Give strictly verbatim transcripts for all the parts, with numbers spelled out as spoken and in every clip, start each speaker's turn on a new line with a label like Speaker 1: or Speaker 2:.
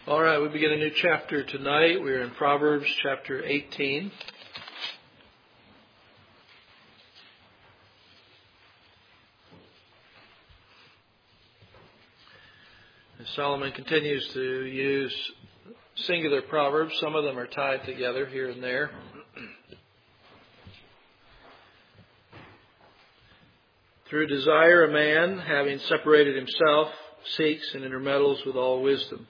Speaker 1: All right, we begin a new chapter tonight. We're in Proverbs chapter eighteen. Solomon continues to use singular proverbs. Some of them are tied together here and there. Through desire, a man, having separated himself, seeks and intermeddles with all wisdom.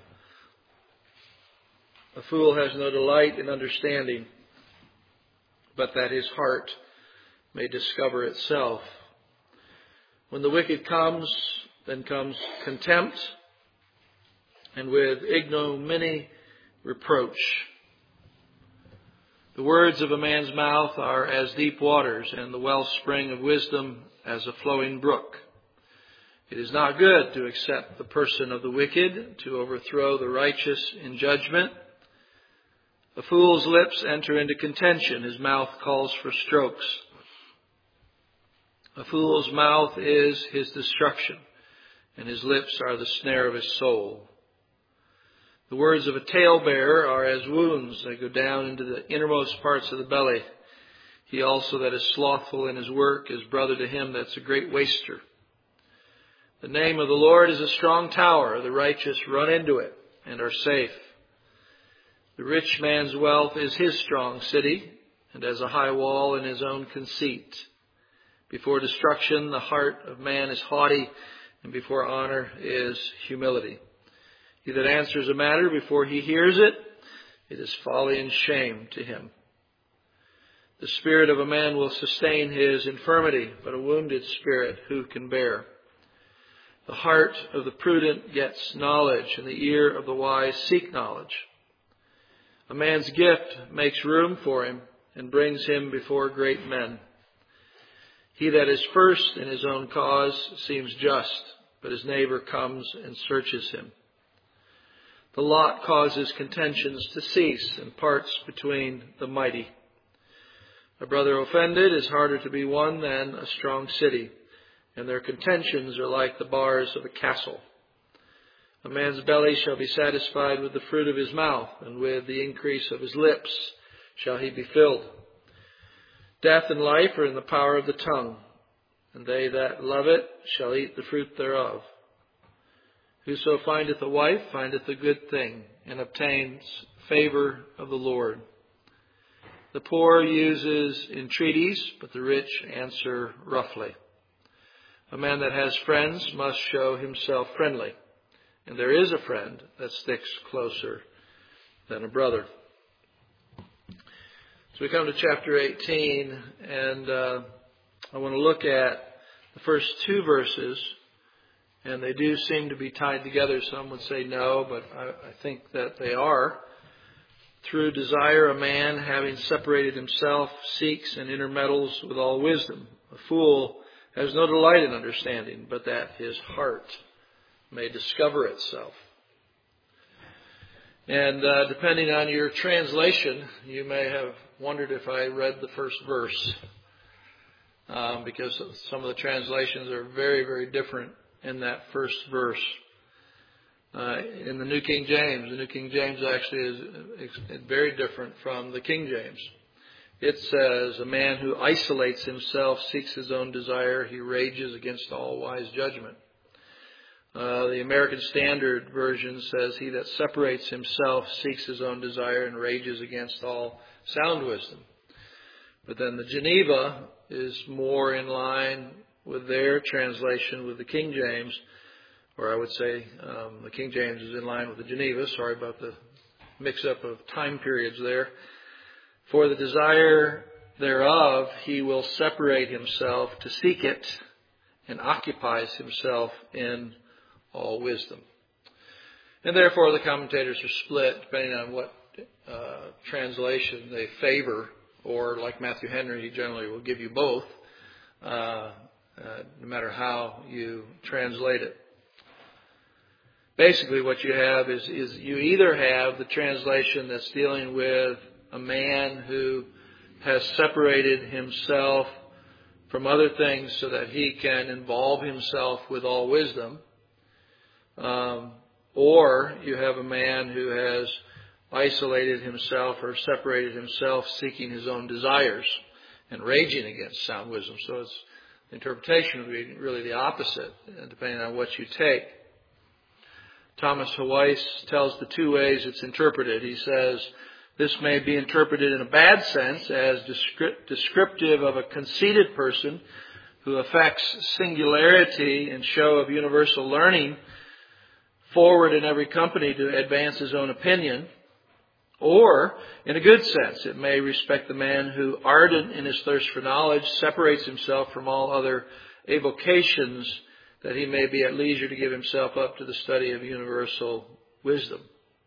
Speaker 1: A fool has no delight in understanding, but that his heart may discover itself. When the wicked comes, then comes contempt, and with ignominy reproach. The words of a man's mouth are as deep waters, and the wellspring of wisdom as a flowing brook. It is not good to accept the person of the wicked, to overthrow the righteous in judgment. A fool's lips enter into contention. His mouth calls for strokes. A fool's mouth is his destruction, and his lips are the snare of his soul. The words of a talebearer are as wounds that go down into the innermost parts of the belly. He also that is slothful in his work is brother to him that's a great waster. The name of the Lord is a strong tower. The righteous run into it and are safe. The rich man's wealth is his strong city, and as a high wall in his own conceit. Before destruction, the heart of man is haughty, and before honor is humility. He that answers a matter before he hears it, it is folly and shame to him. The spirit of a man will sustain his infirmity, but a wounded spirit who can bear? The heart of the prudent gets knowledge, and the ear of the wise seek knowledge. A man's gift makes room for him and brings him before great men. He that is first in his own cause seems just, but his neighbor comes and searches him. The lot causes contentions to cease and parts between the mighty. A brother offended is harder to be won than a strong city, and their contentions are like the bars of a castle. A man's belly shall be satisfied with the fruit of his mouth, and with the increase of his lips shall he be filled. Death and life are in the power of the tongue, and they that love it shall eat the fruit thereof. Whoso findeth a wife findeth a good thing, and obtains favor of the Lord. The poor uses entreaties, but the rich answer roughly. A man that has friends must show himself friendly, and there is a friend that sticks closer than a brother. So we come to chapter eighteen, and uh, I want to look at the first two verses, and they do seem to be tied together. Some would say no, but I, I think that they are. Through desire, a man, having separated himself, seeks and intermeddles with all wisdom. A fool has no delight in understanding, but that his heart may discover itself. And uh, depending on your translation, you may have wondered if I read the first verse, um, because some of the translations are very, very different in that first verse. Uh, in the New King James, the New King James actually is, is very different from the King James. It says, a man who isolates himself seeks his own desire. He rages against all wise judgment. Uh, the American Standard Version says, he that separates himself seeks his own desire and rages against all sound wisdom. But then the Geneva is more in line with their translation with the King James, or I would say um, the King James is in line with the Geneva. Sorry about the mix-up of time periods there. For the desire thereof he will separate himself to seek it, and occupies himself in all wisdom. And therefore the commentators are split depending on what uh, translation they favor, or like Matthew Henry, he generally will give you both, uh, uh, no matter how you translate it. Basically what you have is, is you either have the translation that's dealing with a man who has separated himself from other things so that he can involve himself with all wisdom, um, Or you have a man who has isolated himself or separated himself, seeking his own desires and raging against sound wisdom. So its interpretation would be really the opposite, depending on what you take. Thomas Hawes tells the two ways it's interpreted. He says, this may be interpreted in a bad sense as descriptive of a conceited person who affects singularity and show of universal learning forward in every company to advance his own opinion. Or, in a good sense, it may respect the man who, ardent in his thirst for knowledge, separates himself from all other avocations, that he may be at leisure to give himself up to the study of universal wisdom.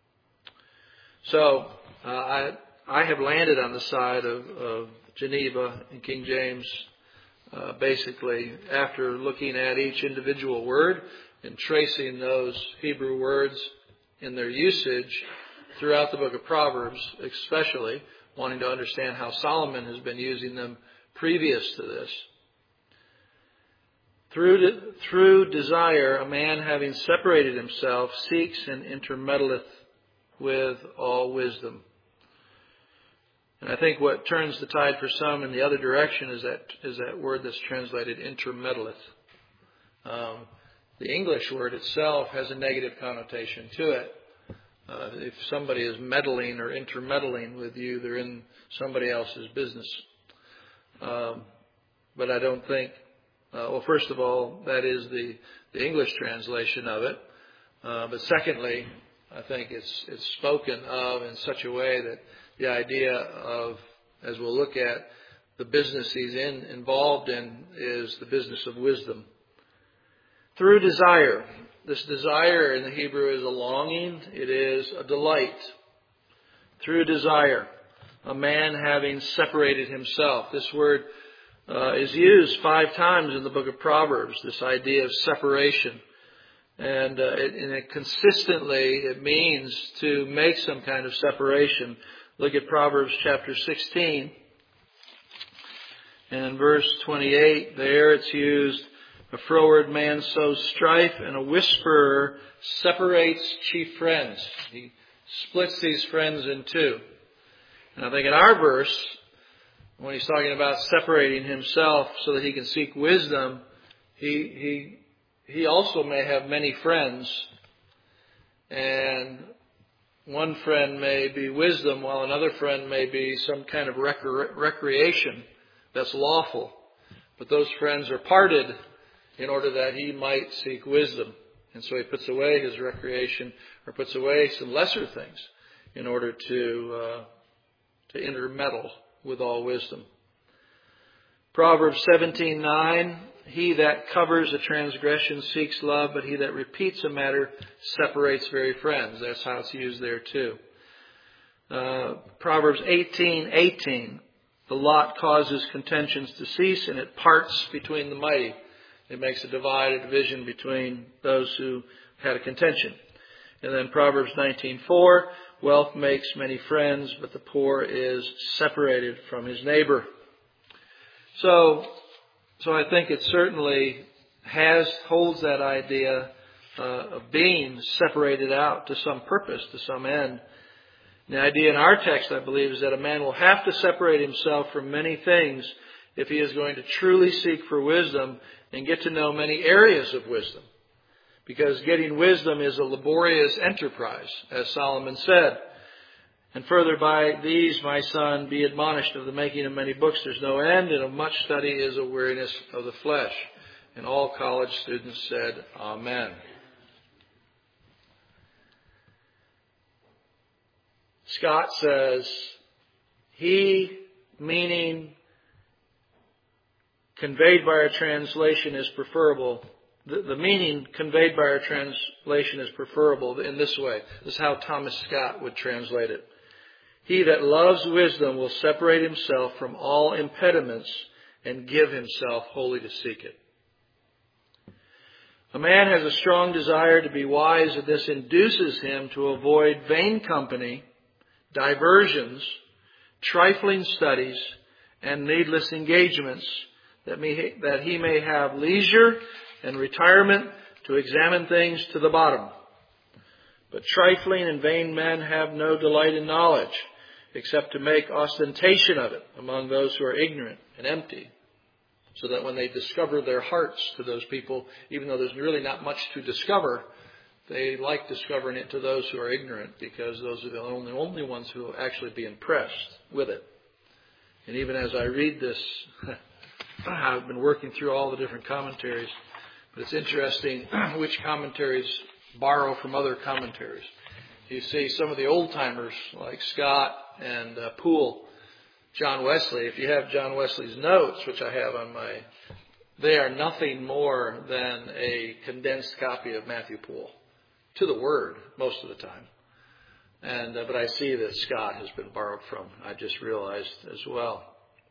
Speaker 1: So, uh, I, I have landed on the side of, of Geneva and King James, uh, basically, after looking at each individual word and tracing those Hebrew words in their usage throughout the book of Proverbs, especially wanting to understand how Solomon has been using them previous to this. Through, de- through desire, a man having separated himself seeks and intermeddleth with all wisdom. And I think what turns the tide for some in the other direction is that is that word that's translated intermeddleth. Um, the English word itself has a negative connotation to it. Uh, if somebody is meddling or intermeddling with you, they're in somebody else's business. Um, but I don't think, uh, well, first of all, that is the, the English translation of it. Uh, but secondly, I think it's it's spoken of in such a way that the idea of, as we'll look at, the business he's in involved in is the business of wisdom. Through desire. This desire in the Hebrew is a longing. It is a delight. Through desire. A man having separated himself. This word uh, is used five times in the book of Proverbs, this idea of separation. And, uh, it, and it consistently, it means to make some kind of separation. Look at Proverbs chapter sixteen. And in verse twenty-eight, there it's used, a froward man sows strife, and a whisperer separates chief friends. He splits these friends in two. And I think in our verse, when he's talking about separating himself so that he can seek wisdom, he he he also may have many friends. And one friend may be wisdom, while another friend may be some kind of recre- recreation that's lawful. But those friends are parted in order that he might seek wisdom. And so he puts away his recreation, or puts away some lesser things in order to uh, to intermeddle with all wisdom. Proverbs seventeen nine, he that covers a transgression seeks love, but he that repeats a matter separates very friends. That's how it's used there too. Uh, Proverbs eighteen eighteen, the lot causes contentions to cease, and it parts between the mighty. It makes a divide, a division between those who had a contention. And then Proverbs nineteen four, wealth makes many friends, but the poor is separated from his neighbor. So, so I think it certainly has, holds that idea uh, of being separated out to some purpose, to some end. And the idea in our text, I believe, is that a man will have to separate himself from many things if he is going to truly seek for wisdom and get to know many areas of wisdom. Because getting wisdom is a laborious enterprise, as Solomon said. And further, by these, my son, be admonished of the making of many books. There's no end, and of much study is a weariness of the flesh. And all college students said, Amen. Scott says, he, meaning conveyed by our translation, is preferable. The, the meaning conveyed by our translation is preferable in this way. This is how Thomas Scott would translate it. He that loves wisdom will separate himself from all impediments and give himself wholly to seek it. A man has a strong desire to be wise, and this induces him to avoid vain company, diversions, trifling studies, and needless engagements, that, may, that he may have leisure and retirement to examine things to the bottom. But trifling and vain men have no delight in knowledge, except to make ostentation of it among those who are ignorant and empty. So that when they discover their hearts to those people, even though there's really not much to discover, they like discovering it to those who are ignorant, because those are the only, only ones who will actually be impressed with it. And even as I read this, I've been working through all the different commentaries, but it's interesting which commentaries borrow from other commentaries. You see some of the old-timers like Scott and uh, Poole, John Wesley. If you have John Wesley's notes, which I have on my, they are nothing more than a condensed copy of Matthew Poole, to the word most of the time. And uh, but I see that Scott has been borrowed from. I just realized as well.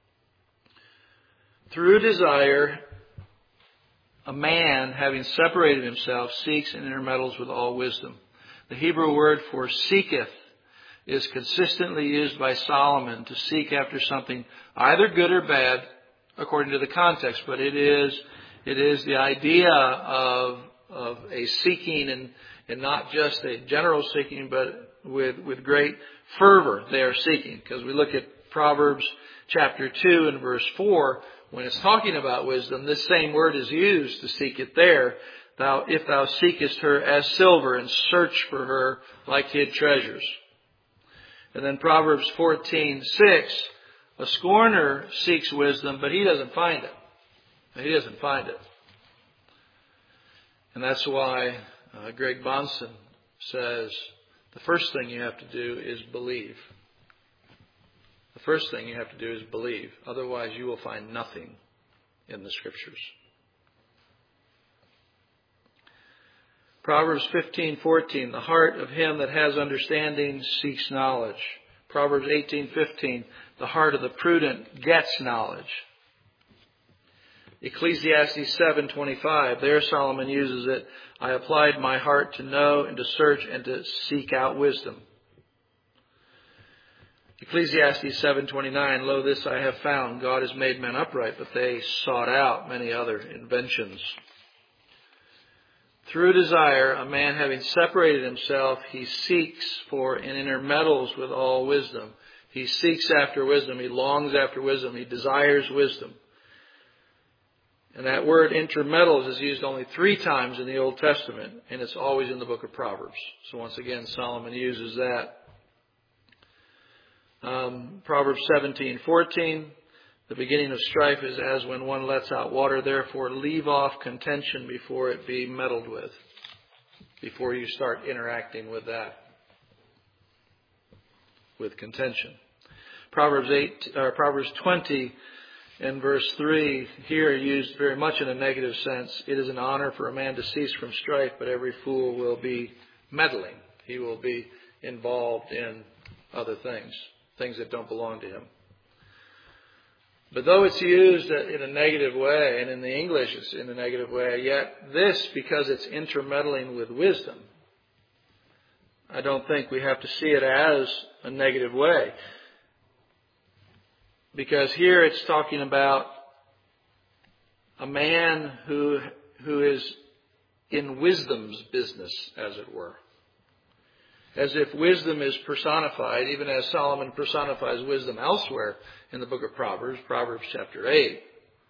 Speaker 1: Through desire, a man, having separated himself, seeks and intermeddles with all wisdom. The Hebrew word for seeketh is consistently used by Solomon to seek after something either good or bad, according to the context. But it is it is the idea of of a seeking, and and not just a general seeking, but with with great fervor they are seeking. Because we look at Proverbs chapter two and verse four. When it's talking about wisdom, this same word is used to seek it there. Thou, if thou seekest her as silver, and search for her like hid treasures. And then Proverbs fourteen six, a scorner seeks wisdom, but he doesn't find it. He doesn't find it. And that's why uh, Greg Bonson says the first thing you have to do is believe. The first thing you have to do is believe. Otherwise, you will find nothing in the Scriptures. Proverbs fifteen fourteen, the heart of him that has understanding seeks knowledge. Proverbs eighteen fifteen, the heart of the prudent gets knowledge. Ecclesiastes seven twenty-five, there Solomon uses it, I applied my heart to know and to search and to seek out wisdom. Ecclesiastes seven twenty-nine, lo, this I have found, God has made men upright, but they sought out many other inventions. Through desire, a man having separated himself, he seeks for and intermeddles with all wisdom. He seeks after wisdom. He longs after wisdom. He desires wisdom. And that word intermeddles is used only three times in the Old Testament, and it's always in the book of Proverbs. So once again, Solomon uses that. Um, Proverbs seventeen fourteen, the beginning of strife is as when one lets out water. Therefore, leave off contention before it be meddled with, before you start interacting with that, with contention. Proverbs eight, uh, Proverbs twenty and verse three, here used very much in a negative sense. It is an honor for a man to cease from strife, but every fool will be meddling. He will be involved in other things, things that don't belong to him. But though it's used in a negative way, and in the English it's in a negative way, yet this, because it's intermeddling with wisdom, I don't think we have to see it as a negative way. Because here it's talking about a man who who is in wisdom's business, as it were. As if wisdom is personified, even as Solomon personifies wisdom elsewhere in the book of Proverbs, Proverbs chapter eight.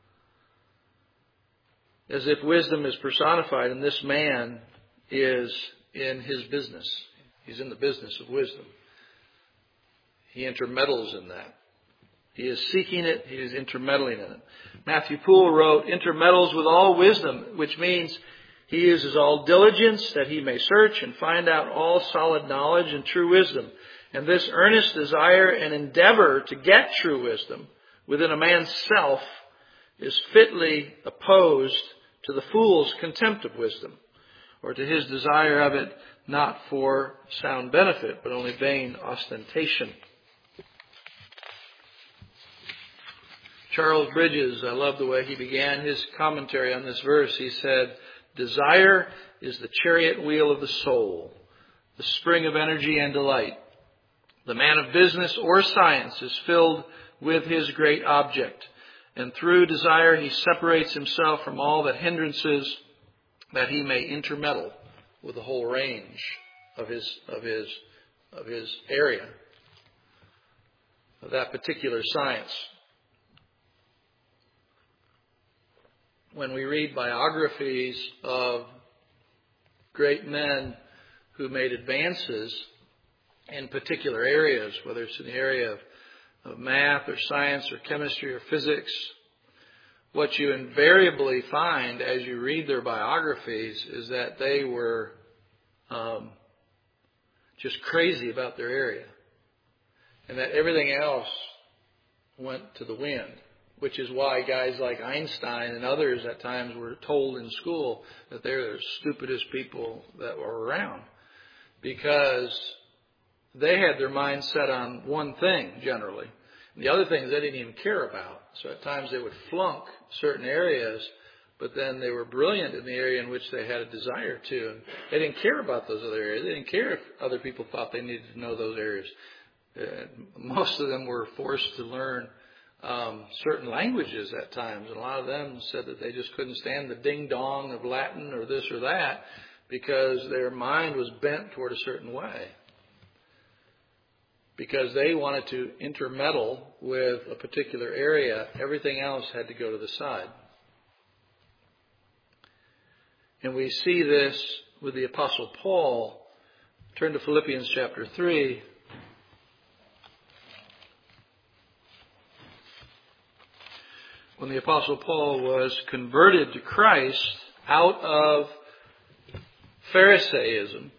Speaker 1: As if wisdom is personified, and this man is in his business. He's in the business of wisdom. He intermeddles in that. He is seeking it. He is intermeddling in it. Matthew Poole wrote, intermeddles with all wisdom, which means he uses all diligence that he may search and find out all solid knowledge and true wisdom. And this earnest desire and endeavor to get true wisdom within a man's self is fitly opposed to the fool's contempt of wisdom, or to his desire of it not for sound benefit, but only vain ostentation. Charles Bridges, I love the way he began his commentary on this verse. He said, desire is the chariot wheel of the soul, the spring of energy and delight. The man of business or science is filled with his great object, and through desire he separates himself from all that hindrances, that he may intermeddle with the whole range of his of his of his area, of that particular science. When we read biographies of great men who made advances in particular areas, whether it's in the area of, of math or science or chemistry or physics, what you invariably find as you read their biographies is that they were um, just crazy about their area, and that everything else went to the wind, which is why guys like Einstein and others at times were told in school that they're the stupidest people that were around, because they had their mind set on one thing generally. And the other things they didn't even care about. So at times they would flunk certain areas, but then they were brilliant in the area in which they had a desire to. And they didn't care about those other areas. They didn't care if other people thought they needed to know those areas. Uh, most of them were forced to learn um, certain languages at times. And a lot of them said that they just couldn't stand the ding-dong of Latin or this or that because their mind was bent toward a certain way. Because they wanted to intermeddle with a particular area, everything else had to go to the side. And we see this with the Apostle Paul. Turn to Philippians chapter three. When the Apostle Paul was converted to Christ out of Pharisaism,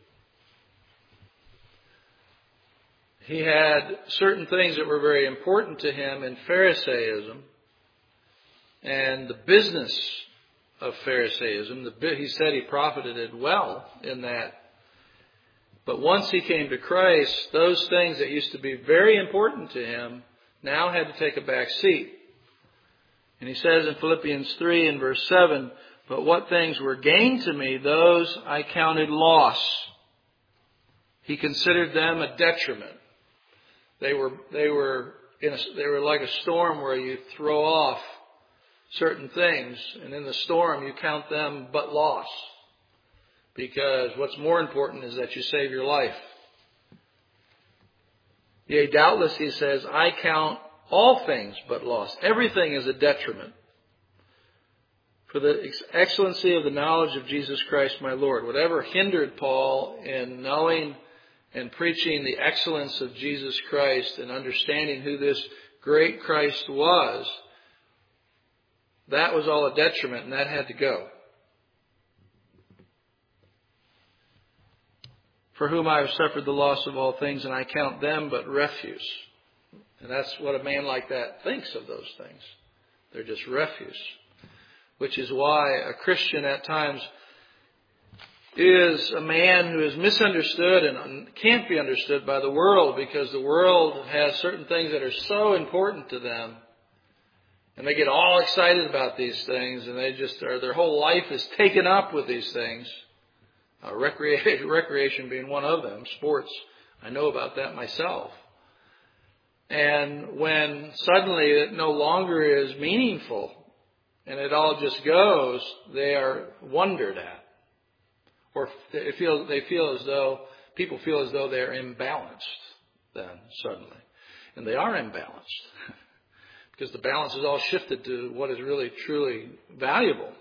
Speaker 1: he had certain things that were very important to him in Pharisaism and the business of Pharisaism. The, he said he profited well in that. But once he came to Christ, those things that used to be very important to him now had to take a back seat. And he says in Philippians three and verse seven, "But what things were gain to me, those I counted loss." He considered them a detriment. They were they were in a, they were like a storm where you throw off certain things, and in the storm you count them but loss, because what's more important is that you save your life. Yea, doubtless, he says, I count all things but loss. Everything is a detriment for the excellency of the knowledge of Jesus Christ my Lord. Whatever hindered Paul in knowing and preaching the excellence of Jesus Christ and understanding who this great Christ was, that was all a detriment, and that had to go. For whom I have suffered the loss of all things, and I count them but refuse. And that's what a man like that thinks of those things. They're just refuse. Which is why a Christian at times is a man who is misunderstood and can't be understood by the world, because the world has certain things that are so important to them. And they get all excited about these things, and they just are, their whole life is taken up with these things. Uh, recreation, recreation being one of them. Sports, I know about that myself. And when suddenly it no longer is meaningful and it all just goes, they are wondered at. Or they feel, they feel as though, people feel as though they're imbalanced then suddenly. And they are imbalanced. Because the balance is all shifted to what is really truly valuable.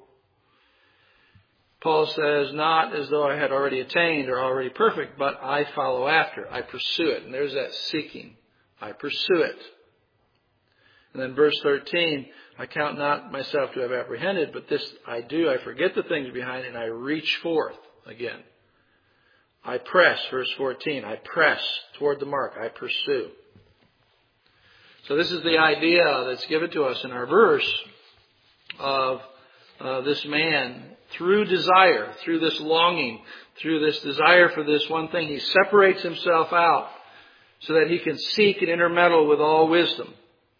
Speaker 1: Paul says, not as though I had already attained or already perfect, but I follow after. I pursue it. And there's that seeking. I pursue it. And then verse thirteen, I count not myself to have apprehended, but this I do. I forget the things behind and I reach forth again. I press, verse fourteen, I press toward the mark. I pursue. So this is the idea that's given to us in our verse of uh, this man, through desire, through this longing, through this desire for this one thing, he separates himself out so that he can seek and intermeddle with all wisdom.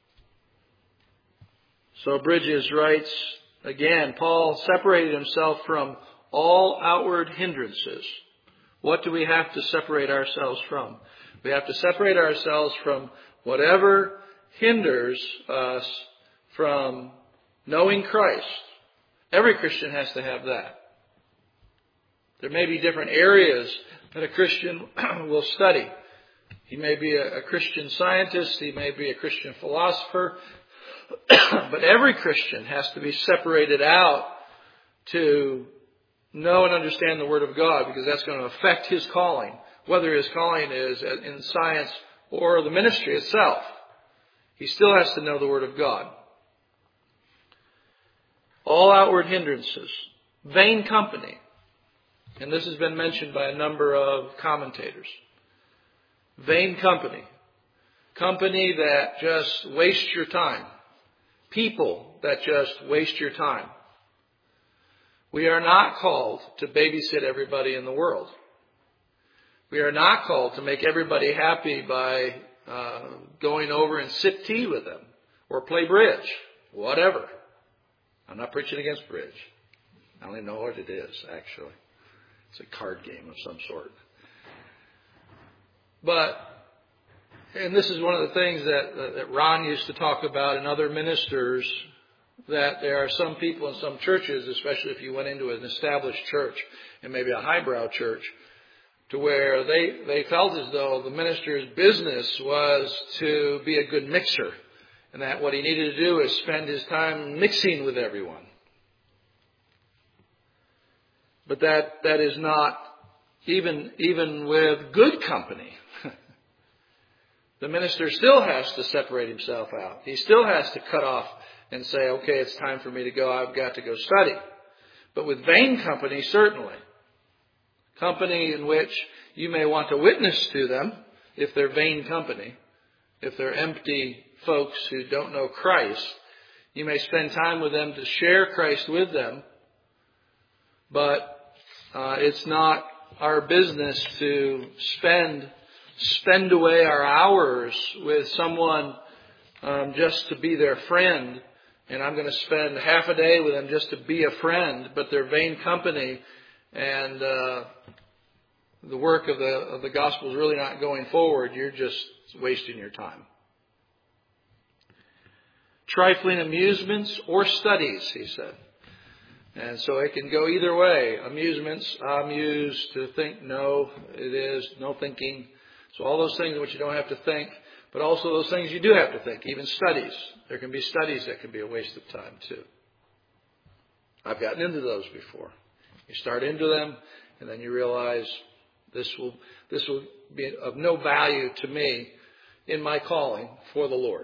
Speaker 1: So Bridges writes, again, Paul separated himself from all outward hindrances. What do we have to separate ourselves from? We have to separate ourselves from whatever hinders us from knowing Christ. Every Christian has to have that. There may be different areas that a Christian will study. He may be a, a Christian scientist. He may be a Christian philosopher. But every Christian has to be separated out to know and understand the Word of God, because that's going to affect his calling, whether his calling is in science or the ministry itself. He still has to know the Word of God. All outward hindrances. Vain company. And this has been mentioned by a number of commentators. Vain company. Company that just wastes your time. People that just waste your time. We are not called to babysit everybody in the world. We are not called to make everybody happy by uh, going over and sip tea with them or play bridge, whatever. I'm not preaching against bridge. I don't even know what it is, actually. It's a card game of some sort. But, and this is one of the things that, that Ron used to talk about and other ministers, that there are some people in some churches, especially if you went into an established church and maybe a highbrow church, to where they, they felt as though the minister's business was to be a good mixer, and that what he needed to do is spend his time mixing with everyone. But that, that is not even, even with good company. The minister still has to separate himself out. He still has to cut off and say, okay, it's time for me to go. I've got to go study. But with vain company, certainly. Company in which you may want to witness to them if they're vain company. If they're empty folks who don't know Christ, you may spend time with them to share Christ with them. But uh, it's not our business to spend spend away our hours with someone um, just to be their friend. And I'm going to spend half a day with them just to be a friend, but they're vain company, and uh, the work of the of the gospel is really not going forward. You're just wasting your time. Trifling amusements or studies, he said. And so it can go either way. Amusements, I'm used to think, no, it is, no thinking. So all those things in which you don't have to think, but also those things you do have to think, even studies. There can be studies that can be a waste of time too. I've gotten into those before. You start into them, and then you realize this will this will be of no value to me in my calling for the Lord.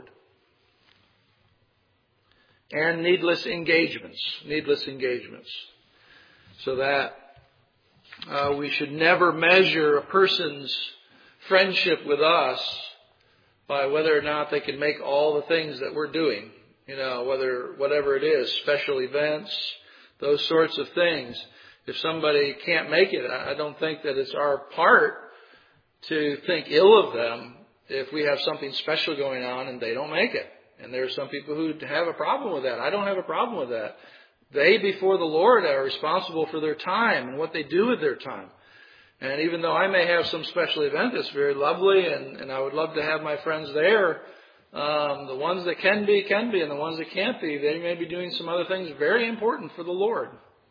Speaker 1: And needless engagements, needless engagements. So that uh, we should never measure a person's friendship with us by whether or not they can make all the things that we're doing. You know, whether whatever it is, special events, those sorts of things. If somebody can't make it, I don't think that it's our part to think ill of them if we have something special going on and they don't make it. And there are some people who have a problem with that. I don't have a problem with that. They, before the Lord, are responsible for their time and what they do with their time. And even though I may have some special event that's very lovely, and, and I would love to have my friends there, um, the ones that can be, can be, and the ones that can't be, they may be doing some other things very important for the Lord.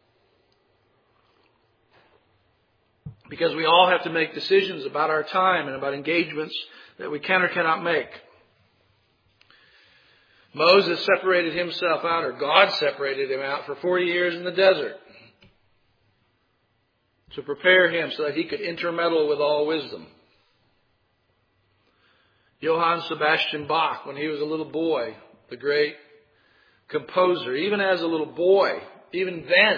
Speaker 1: Because we all have to make decisions about our time and about engagements that we can or cannot make. Moses separated himself out, or God separated him out for forty years in the desert to prepare him so that he could intermeddle with all wisdom. Johann Sebastian Bach, when he was a little boy, the great composer, even as a little boy, even then,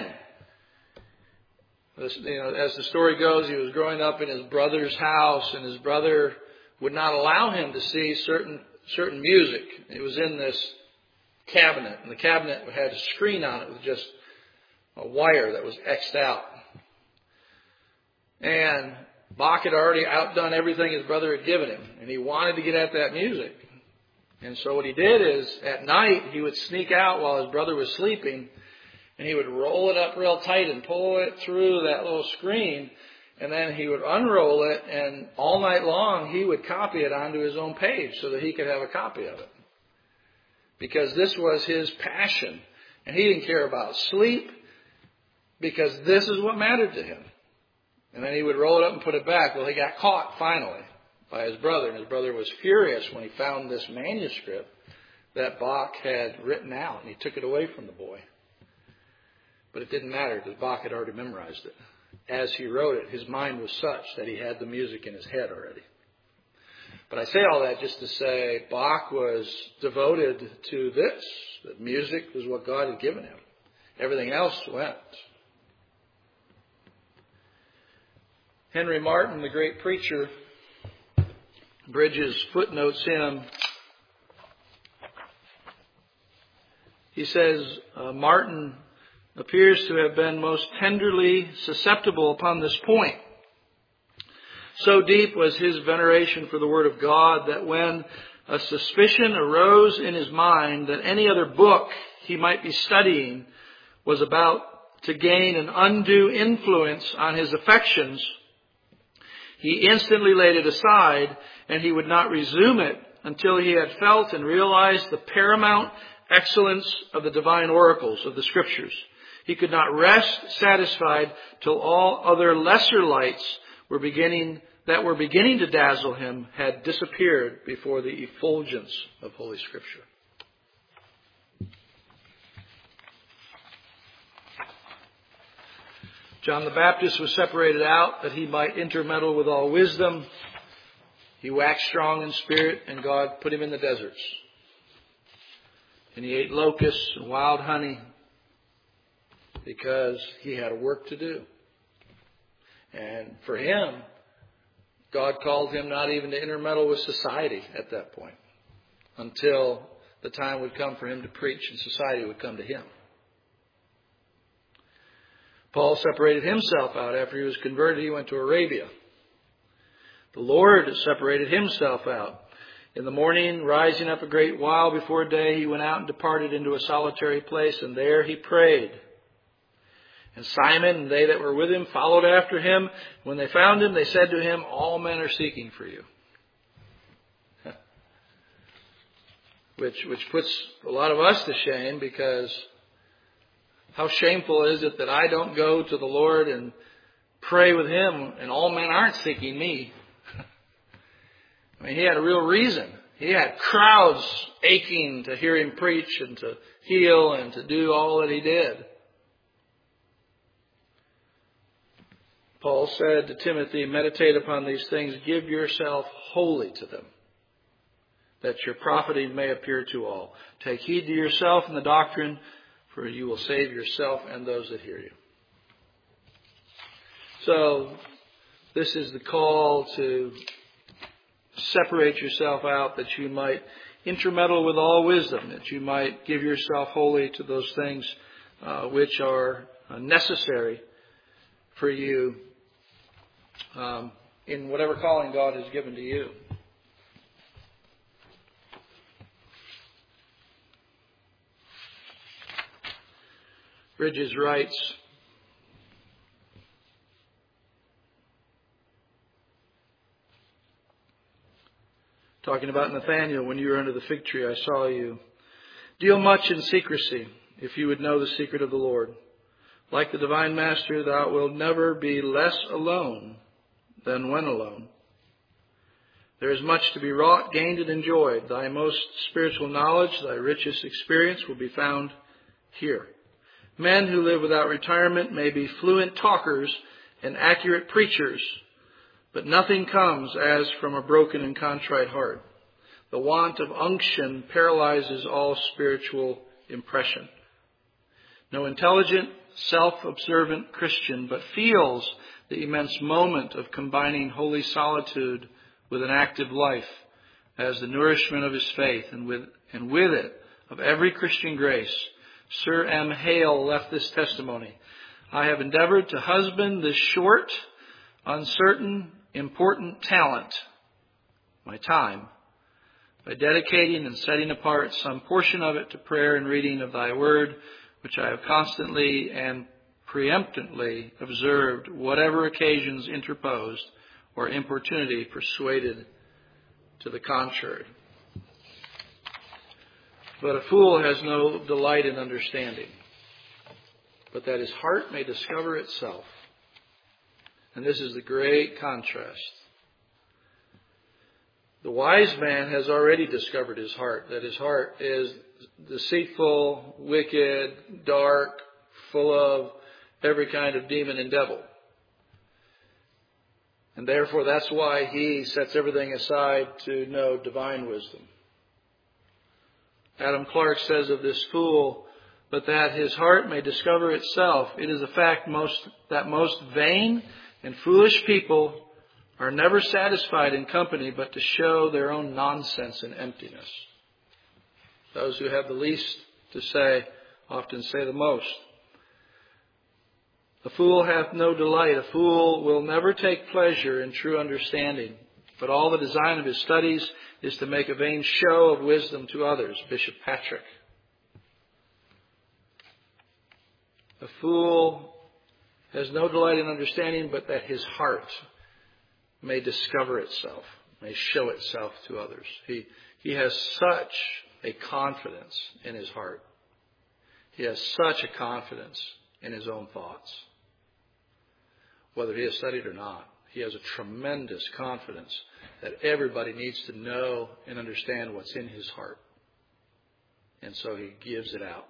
Speaker 1: you know, as the story goes, he was growing up in his brother's house, and his brother would not allow him to see certain certain music. It was in this cabinet, and the cabinet had a screen on it with just a wire that was X'd out. And Bach had already outdone everything his brother had given him, and he wanted to get at that music. And so what he did is, at night, he would sneak out while his brother was sleeping, and he would roll it up real tight and pull it through that little screen, and then he would unroll it, and all night long he would copy it onto his own page so that he could have a copy of it. Because this was his passion. And he didn't care about sleep, because this is what mattered to him. And then he would roll it up and put it back. Well, he got caught finally by his brother. And his brother was furious when he found this manuscript that Bach had written out. And he took it away from the boy. But it didn't matter because Bach had already memorized it. As he wrote it, his mind was such that he had the music in his head already. But I say all that just to say Bach was devoted to this. That music was what God had given him. Everything else went. Henry Martin, the great preacher, Bridges footnotes him. He says, uh, Martin appears to have been most tenderly susceptible upon this point. So deep was his veneration for the Word of God that when a suspicion arose in his mind that any other book he might be studying was about to gain an undue influence on his affections, he instantly laid it aside, and he would not resume it until he had felt and realized the paramount excellence of the divine oracles of the Scriptures. He could not rest satisfied till all other lesser lights were beginning that were beginning to dazzle him had disappeared before the effulgence of Holy Scripture. John the Baptist was separated out that he might intermeddle with all wisdom. He waxed strong in spirit, and God put him in the deserts. And he ate locusts and wild honey because he had a work to do. And for him, God called him not even to intermeddle with society at that point, until the time would come for him to preach and society would come to him. Paul separated himself out after he was converted. He went to Arabia. The Lord separated himself out. In the morning, rising up a great while before day, he went out and departed into a solitary place, and there he prayed. And Simon and they that were with him followed after him. When they found him, they said to him, all men are seeking for you. Which, which puts a lot of us to shame, because how shameful is it that I don't go to the Lord and pray with him and all men aren't seeking me? I mean, he had a real reason. He had crowds aching to hear him preach and to heal and to do all that he did. Paul said to Timothy, meditate upon these things, give yourself wholly to them, that your profiting may appear to all. Take heed to yourself and the doctrine, for you will save yourself and those that hear you. So, this is the call to separate yourself out, that you might intermeddle with all wisdom, that you might give yourself wholly to those things uh, which are uh, necessary for you um, in whatever calling God has given to you. Bridges writes, talking about Nathanael, when you were under the fig tree, I saw you. Deal much in secrecy, if you would know the secret of the Lord. Like the divine master, thou wilt never be less alone than when alone. There is much to be wrought, gained, and enjoyed. Thy most spiritual knowledge, thy richest experience will be found here. Men who live without retirement may be fluent talkers and accurate preachers, but nothing comes as from a broken and contrite heart. The want of unction paralyzes all spiritual impression. No intelligent, self-observant Christian but feels the immense moment of combining holy solitude with an active life as the nourishment of his faith, and with, and with it of every Christian grace. Sir M. Hale left this testimony. I have endeavored to husband this short, uncertain, important talent, my time, by dedicating and setting apart some portion of it to prayer and reading of thy word, which I have constantly and preemptively observed, whatever occasions interposed or importunity persuaded to the contrary. But a fool has no delight in understanding, but that his heart may discover itself. And this is the great contrast. The wise man has already discovered his heart, that his heart is deceitful, wicked, dark, full of every kind of demon and devil. And therefore that's why he sets everything aside to know divine wisdom. Adam Clarke says of this fool, but that his heart may discover itself. It is a fact most that most vain and foolish people are never satisfied in company but to show their own nonsense and emptiness. Those who have the least to say often say the most. A fool hath no delight. A fool will never take pleasure in true understanding. But all the design of his studies is to make a vain show of wisdom to others. Bishop Patrick. A fool has no delight in understanding, but that his heart may discover itself, may show itself to others. He, he has such a confidence in his heart. He has such a confidence in his own thoughts. Whether he has studied or not, he has a tremendous confidence that everybody needs to know and understand what's in his heart. And so he gives it out.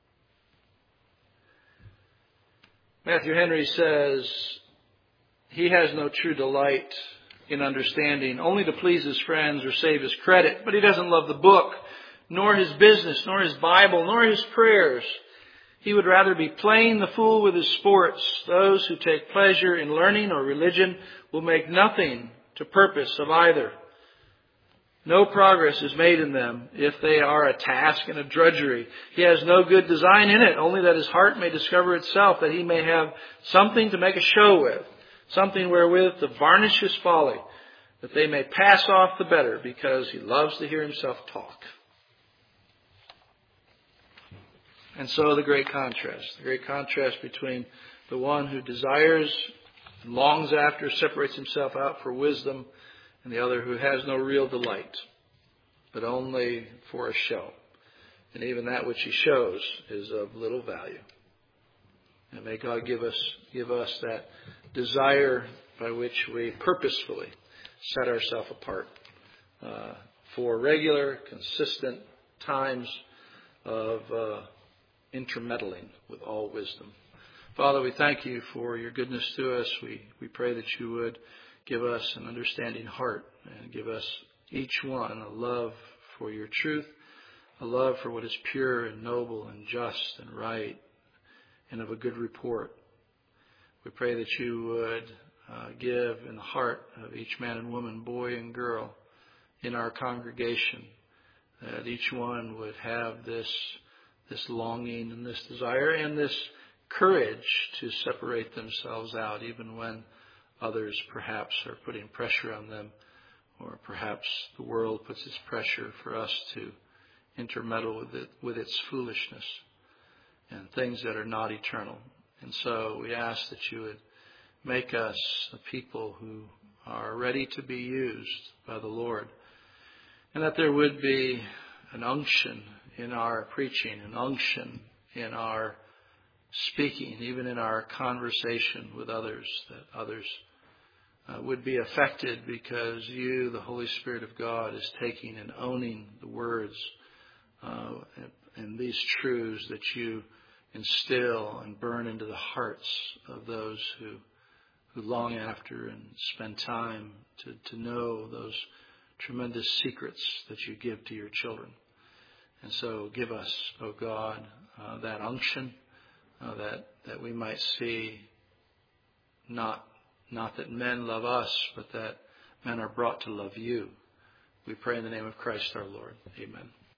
Speaker 1: Matthew Henry says, he has no true delight in understanding, only to please his friends or save his credit. But he doesn't love the book, nor his business, nor his Bible, nor his prayers. He would rather be playing the fool with his sports. Those who take pleasure in learning or religion will make nothing to purpose of either. No progress is made in them if they are a task and a drudgery. He has no good design in it, only that his heart may discover itself, that he may have something to make a show with, something wherewith to varnish his folly, that they may pass off the better, because he loves to hear himself talk. And so the great contrast, the great contrast between the one who desires, longs after, separates himself out for wisdom, and the other who has no real delight, but only for a show. And even that which he shows is of little value. And may God give us, give us that desire by which we purposefully set ourselves apart uh, for regular, consistent times of uh, intermeddling with all wisdom. Father, we thank you for your goodness to us. We, we pray that you would give us an understanding heart and give us each one a love for your truth, a love for what is pure and noble and just and right and of a good report. We pray that you would uh, give in the heart of each man and woman, boy and girl in our congregation, that each one would have this, this longing and this desire and this courage to separate themselves out, even when others perhaps are putting pressure on them, or perhaps the world puts its pressure for us to intermeddle with it, with its foolishness and things that are not eternal. And so we ask that you would make us a people who are ready to be used by the Lord, and that there would be an unction in our preaching, an unction in our speaking, even in our conversation with others, that others uh, would be affected because you, the Holy Spirit of God, is taking and owning the words uh, and these truths that you instill and burn into the hearts of those who who long after and spend time to, to know those tremendous secrets that you give to your children. And so give us, O God, uh, that unction, uh, that, that we might see not, not that men love us, but that men are brought to love you. We pray in the name of Christ our Lord. Amen.